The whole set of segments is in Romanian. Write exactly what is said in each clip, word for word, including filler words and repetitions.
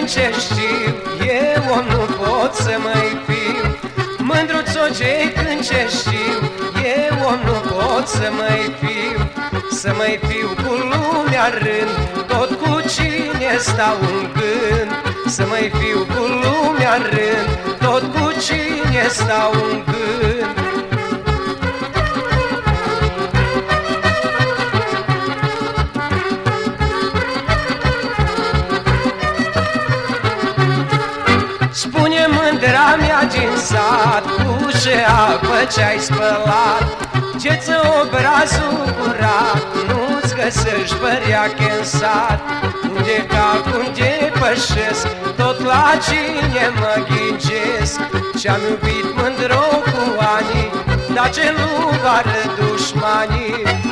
când ce știu, eu om nu pot să mai fiu. Mândruțoge când ce știu, eu om nu pot să mai fiu. Să mai fiu cu lumea rând, tot cu cine stau în gând. Să mai fiu cu lumea rând, tot cu cine stau în gând. Spune mândra mea din sat, cu ce apă ce-ai spălat, ce-ți obrazul curat, nu-ți găsești păreache în sat. Unde calc, unde pășesc, tot la cine mă ghicesc. Ce-am iubit mândro cu ani, dar ce nu vară dușmanii.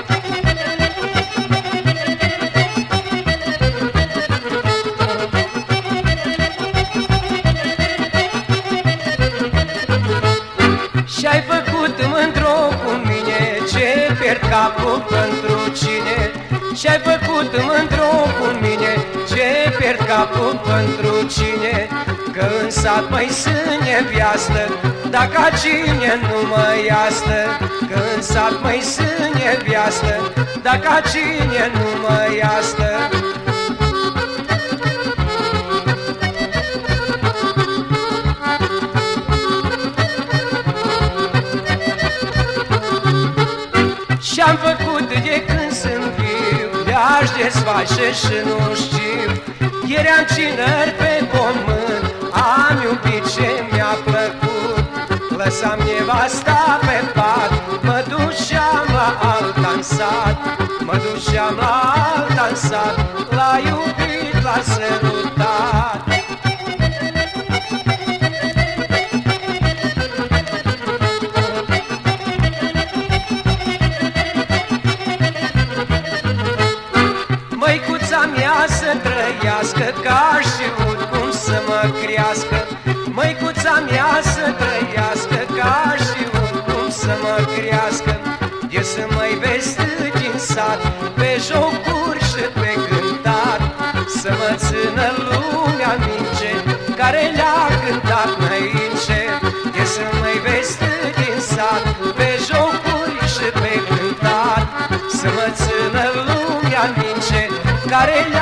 Și-ai făcut mândro cu mine, ce pierd capul pentru cine. Și-ai făcut mândro cu mine, ce pierd capul pentru cine. Că în sat mai sunt neviastă, dacă cine nu mă iastă. Că în sat mai sunt neviastă, dacă cine nu mă iastă. Și-am făcut de când sunt viu, de-aș desface și nu știu. Ieri am cinări pe pământ, am iubit ce mi-a plăcut. Lăsam nevasta pe pat, mă duceam la alta în sat. Mă duceam la alta în sat, l-a iubit, l-a sărutat. Măicuța mea să trăiască, că aș știut cum să mă crească. Măicuța mea să trăiască, că aș știut cum să mă crească. De să mai vesti din sat, pe jocuri și pe cântat. Să mă țină lumea minge, care le-a cântat înainte. De să mai vesti din sat, pe jocuri și pe cântat. Să mă țină lumea minge, care le-a